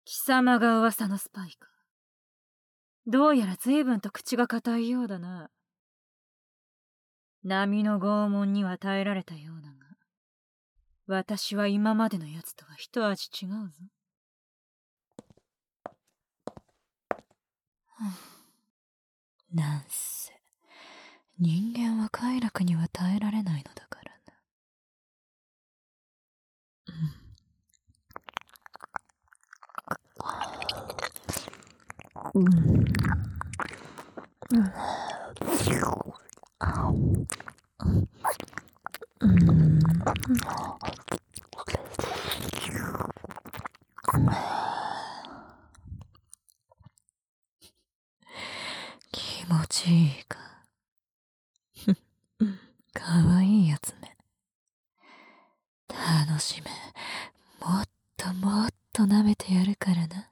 貴様が噂のスパイか。どうやら随分と口が固いようだな。波の拷問には耐えられたようだが、私は今までのやつとは一味違うぞ。 なんせ人間は快楽には耐えられないのだから気持ちいいか。かわいいやつめ。楽しめ。もっともっと舐めてやるからな。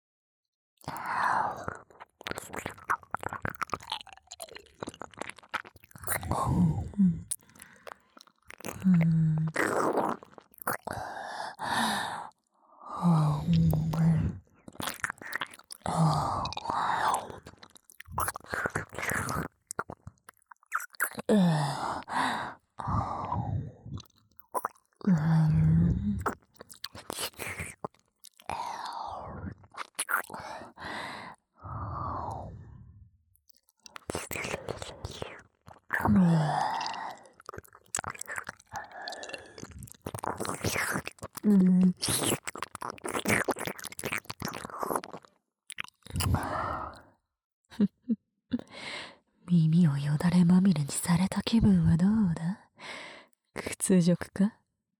耳をよだれまみれにされた気分はどうだ？屈辱か？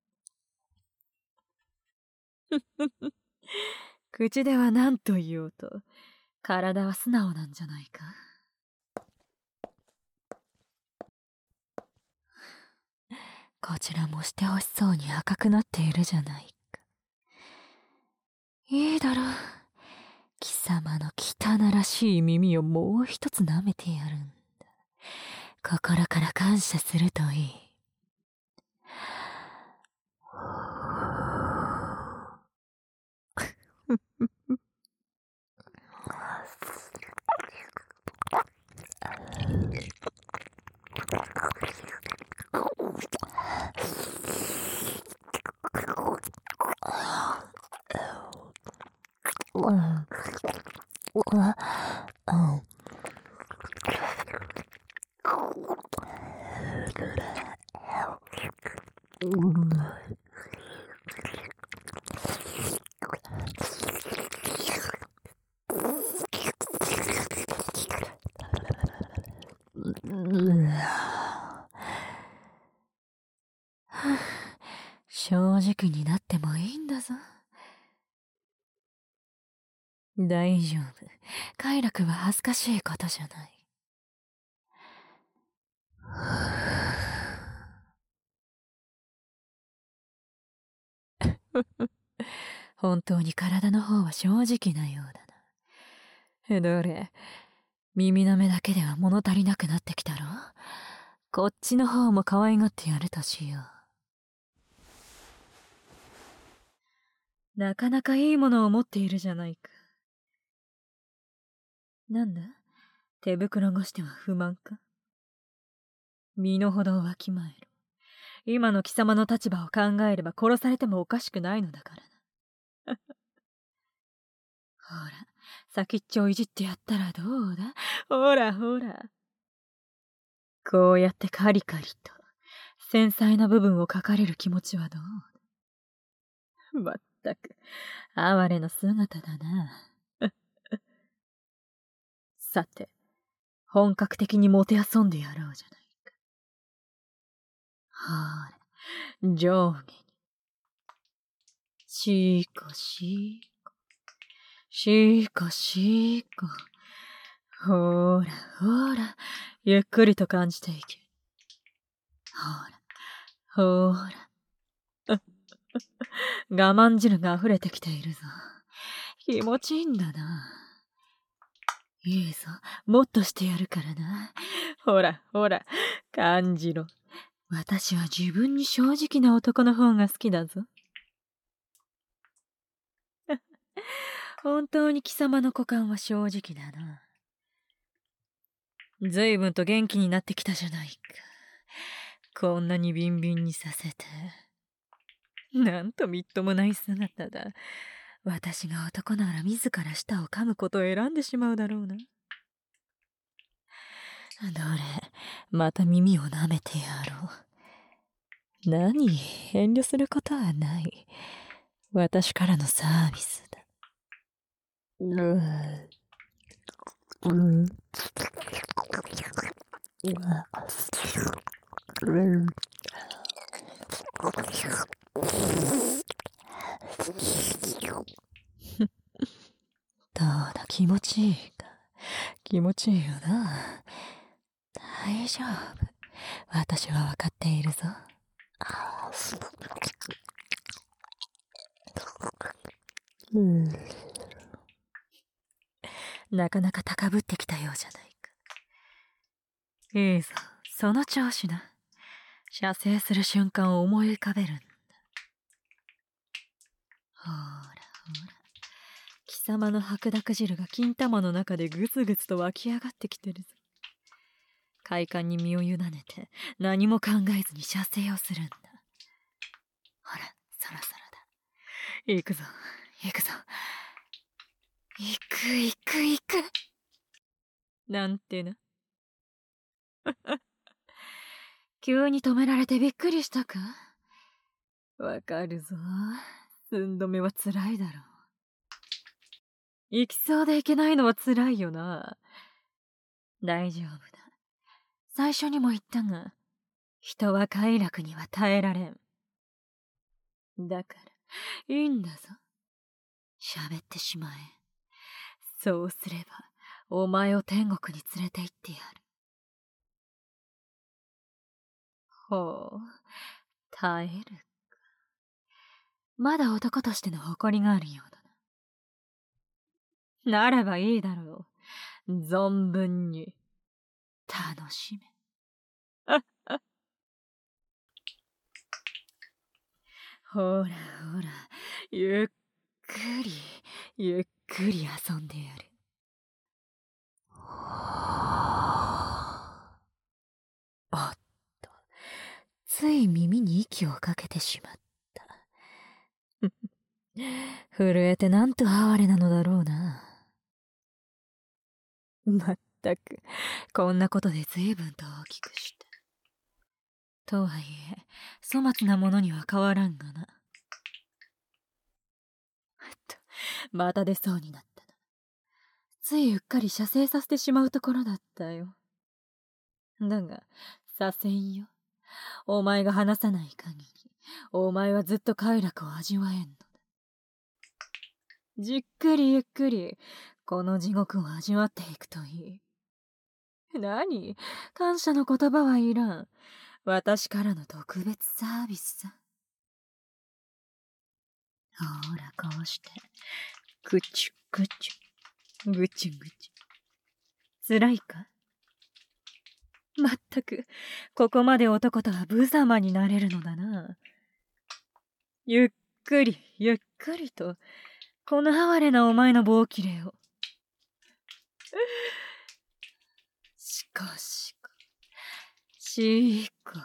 口では何と言おうと、体は素直なんじゃないか。 こちらもしてほしそうに赤くなっているじゃないか。いいだろう。貴様の汚らしい耳をもう一つ舐めてやるんだ。心から感謝するといい。正直になってもいいんだぞ。大丈夫。快楽は恥ずかしいことじゃない。本当に体の方は正直なようだな。どれ、耳の目だけでは物足りなくなってきたろ。こっちの方も可愛がってやるとしよう。なかなかいいものを持っているじゃないか。なんだ？手袋越しては不満か？身の程をわきまえろ。今の貴様の立場を考えれば殺されてもおかしくないのだからな。ほら、先っちょをいじってやったらどうだ？ほらほら。こうやってカリカリと繊細な部分を描かれる気持ちはどうだ？まったく、哀れな姿だな。さて、本格的にもてあそんでやろうじゃないか。ほら、上下に。しーこしーこ。しーこしーこ。ほらほら、ゆっくりと感じていけ。ほら、ほら。我慢汁が溢れてきているぞ。気持ちいいんだな。いいぞ、もっとしてやるからな。ほらほら、感じろ。私は自分に正直な男の方が好きだぞ。 本当に貴様の股間は正直だな。随分と元気になってきたじゃないか。こんなにビンビンにさせて。なんとみっともない姿だ。私が男なら自ら舌を噛むことを選んでしまうだろうな。どれ、また耳を舐めてやろう。何、遠慮することはない。私からのサービスだ。どうだ、気持ちいいか。気持ちいいよな。大丈夫。私は分かっているぞ。なかなか高ぶってきたようじゃないか。いいぞ、その調子だ。射精する瞬間を思い浮かべるんだ。ほらほら、貴様の白濁汁が金玉の中でぐつぐつと湧き上がってきてるぞ。快感に身を委ねて何も考えずに射精をするんだ。ほら、そろそろだ。行くぞ、行くぞ。行く行く行く。なんてな。急に止められてびっくりしたか？わかるぞ。寸止めは辛いだろう。行きそうで行けないのは辛いよな。大丈夫だ。最初にも言ったが、人は快楽には耐えられん。だから、いいんだぞ。喋ってしまえ。そうすれば、お前を天国に連れて行ってやる。ほう、耐えるか。まだ男としての誇りがあるようだな。ならばいいだろう。存分に、楽しめ。ほらほら、ゆっくり、ゆっくり遊んでやる。おっと、つい耳に息をかけてしまった。震えてなんと哀れなのだろうな。まったく、こんなことで随分と大きくした。とはいえ、粗末なものには変わらんがな。また出そうになったな。ついうっかり射精させてしまうところだったよ。だが、させんよ。お前が話さない限り、お前はずっと快楽を味わえんのだ。じっくりゆっくり、この地獄を味わっていくといい。何？感謝の言葉はいらん。私からの特別サービスさ。ほら、こうして、ぐちゅぐちゅ、ぐちゅぐちゅ。辛いか？まったく、ここまで男とは無様になれるのだな。ゆっくり、ゆっくりと、この哀れなお前の棒切れを。しかしか、し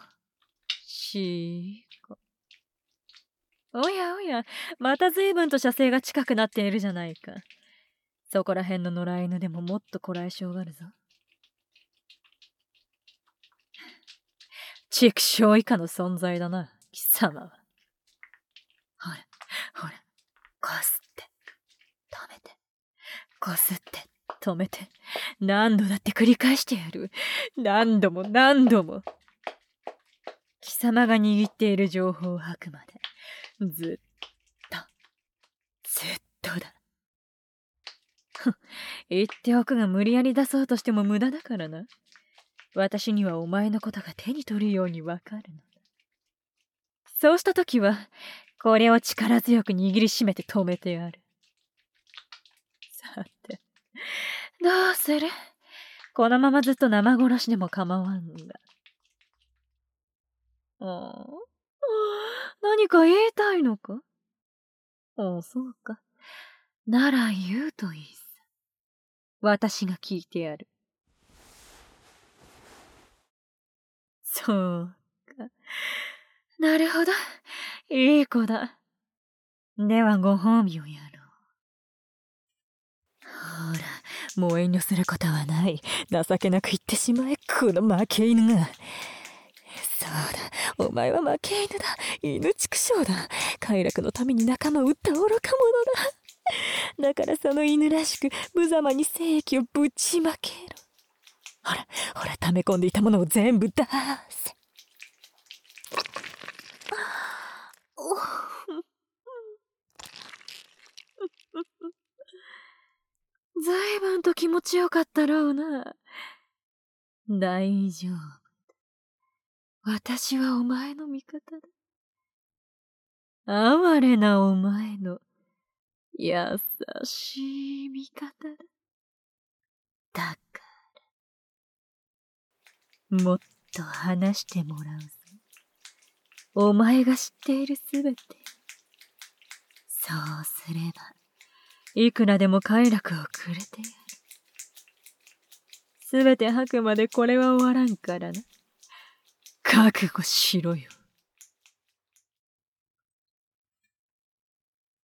ーこ。おやおや、また随分と射精が近くなっているじゃないか。そこら辺の野良犬でももっとこらえ性があるぞ。畜生以下の存在だな、貴様は。ほら、ほら、こすって、止めて、こすって、止めて、何度だって繰り返してやる。何度も何度も。貴様が握っている情報を吐くまで、ずっとだ。言っておくが無理やり出そうとしても無駄だからな。私にはお前のことが手に取るようにわかるのだ。そうしたときは、これを力強く握りしめて止めてやる。さて、どうする？このままずっと生殺しでも構わんが。何か言いたいのか？そうか。 なら言うといいさ。私が聞いてやる。そうか。なるほど。いい子だ。ではご褒美をやろう。 ほら、もう遠慮することはない。情けなく言ってしまえ、この負け犬が。そうだ、お前は負け犬だ。犬畜生だ。快楽のために仲間を撃った愚か者だ。だからその犬らしく無様に精液をぶちまけろ。ほら、ほら、溜め込んでいたものを全部出せ。 ずいぶんと気持ちよかったろうな。大丈夫。私はお前の味方だ。哀れなお前の優しい味方だ。だからもっと話してもらうぞ。お前が知っているすべて。そうすればいくらでも快楽をくれてやる。すべて吐くまでこれは終わらんからな。覚悟しろよ。